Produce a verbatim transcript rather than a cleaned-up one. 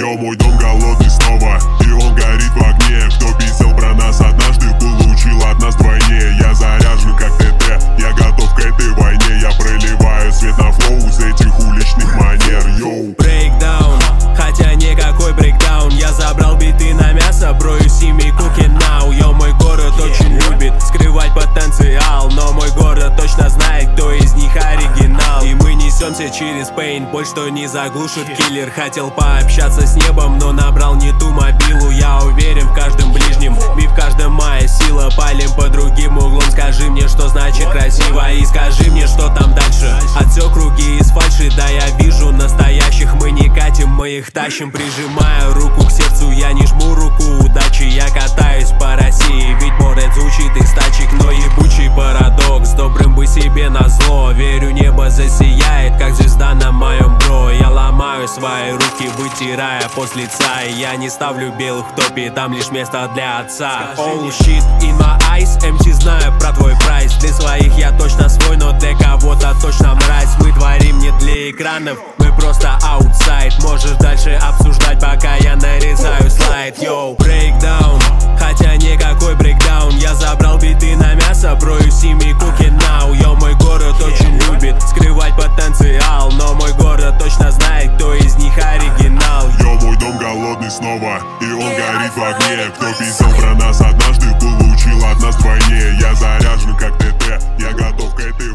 Йо, мой дом голодный снова, и он горит в огне. Кто писал про нас однажды, получил от нас двойне. Я заряжен как ТТ, я готов к этой войне. Я проливаю свет на флоу с этих уличных манер. Йоу. Брейкдаун, хотя никакой брейкдаун. Я забрал биты на мясо, бро, you see me cooking now. Йо, мой город очень любит скрывать потенциал, но мой город точно знает, кто из них оригинал. И мы несемся через пейнтболь, что не заглушит киллер. Хотел пообщаться с небом, но набрал не ту мобилу. Я уверен в каждом ближнем, бив в каждом моя сила. Палим по другим углом, скажи мне, что значит красиво. И скажи мне, что там дальше. Отсек круги из фальши, да я вижу настоящих. Мы не катим, мы их тащим. Прижимаю руку к сердцу, я не жму руку удачи. Я катаюсь по России, ведь море звучит из тачек. Но ебучий парадокс, добрым бы себе назло. Верю, небо засияет, как звезда на моем бро. Я ломаю свои руки, вытирая пот с лица. И я не ставлю белых в топе, там лишь место для отца. Oh shit in my eyes, эм си знаю про твой прайс. Для своих я точно свой, но для кого-то точно мразь. Мы творим не для экранов, мы просто аутсайд. Можешь дальше обсуждать, пока я нарезаю слайд. Йоу, брейкдаун, хотя никакой брейкдаун. Я забрал биты на мясо, бро, you see me cooking now. Йо, мой город очень любит скрывать потенциал, но мой город точно знает, кто из них оригинал. Йо, мой дом голодный снова, и он горит в огне. Кто писал про нас однажды, получил от нас двойне. Я заряжен как ТТ, я готов к этой